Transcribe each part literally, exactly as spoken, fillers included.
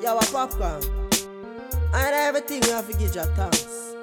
Yo, a popcorn. And everything you have to give your thanks.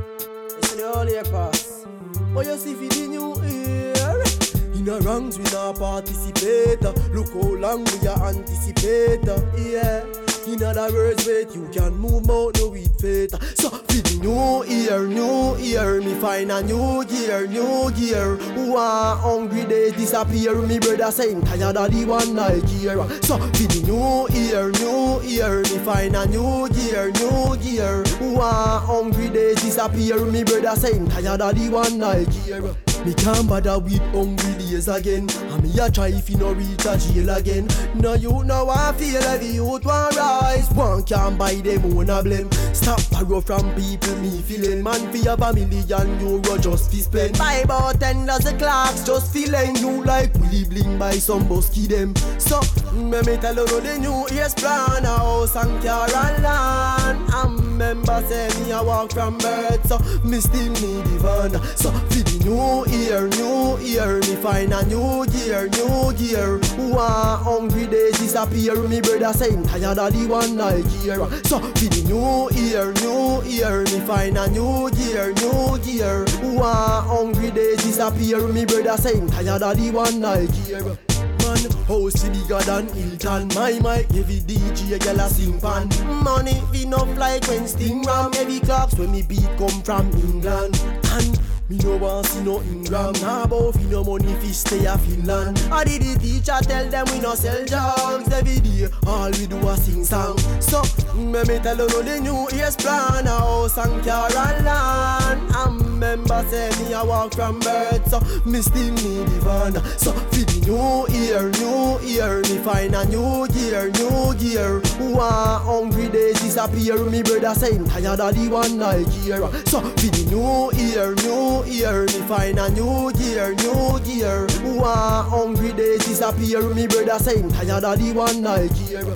It's the whole year pass. But you see for the new year, in the ranks we not participate. Look how long we are anticipate. Yeah. In other words, wait, you can move out no with faith. So for the new year, new year, me find a new gear, new gear. Who are hungry days disappear. Me brother saying tired of the one Nigeria. So for the new year, new year, me find a new gear, new gear. Who are hungry days disappear. Me brother saying tired of the one Nigeria. Me can't bother with hungry days again. And me a try if you no reach a jail again. No you know I feel like the youth want rise. One can't buy them own a blame. Stop borrow from people me feeling. Man fi have a million euro just fi spend. Buy about ten dozen clocks just feeling you like Willie Bling by some busky them. So me me tell you the new year's plan. A house and car and land. And remember say me a walk from birth. So me still need the van. So fi the new year, new year, me find a new gear, new gear. Who are hungry days disappear. Me brother saying tired of the one Nigeria. So for the new year, new year, me find a new gear, new gear. Who are hungry days disappear. Me brother saying tired of the one Nigeria. Man, house bigger than Hilton. My mic, heavy D J, a gyal a sing pan. Money, we no like when Sting ram. Heavy clocks when me beat come from England. And me no want see no Ingram. Nah bout fi no money fi stay a Finland. I did the teacher tell them we no sell drugs. Every day all we do a sing song. So me me tell you no the new year's plan. A house and car and land. And remember say me a walk from birth. So me still need the van. So for the new year, new year, me find a new gear, new gear. Who are hungry days disappear. Me brother saying tired of the one Nigeria. So for the new year, new year, me find a new gear, new gear. Who are hungry days disappear. Me brother saying tired of the one Nigeria.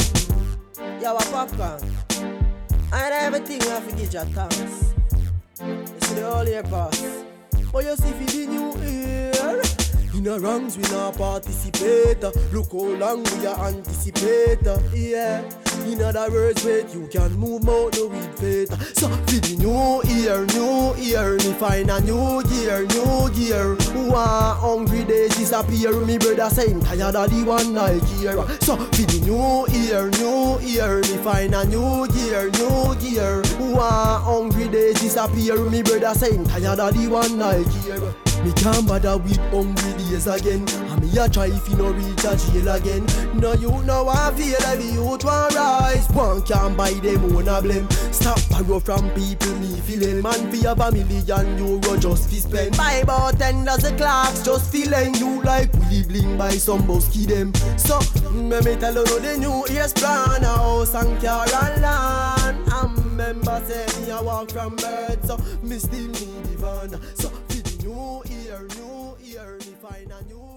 Yo, a popcorn. And everything you have to give your thanks. It's the whole year pass. But you see for the new year, in the ranks we not participate. Look how long we are anticipate. Yeah. In other words, wait, you can move out no with faith. So for the new year, new year, me find a new gear, new gear. Who are hungry days disappear. Me brother saying tired of the one Nigeria. So for the new year, new year, me find a new gear, new gear. Who are hungry days disappear. Me brother saying tired of the one Nigeria. Me can't bother with hungry days again. And me a try if you no reach a jail again. No you know I feel like the youth want rise. One can't buy them own a blame. Stop borrow from people me feeling. Man fi have a million euro just fi spend. Buy about ten dozen clocks just feeling you like Willie Bling by some busky them. So me me tell you the new year's plan. A house and car and land. And remember say me a walk from birth. So me still need the van. So new year, new year, me find a new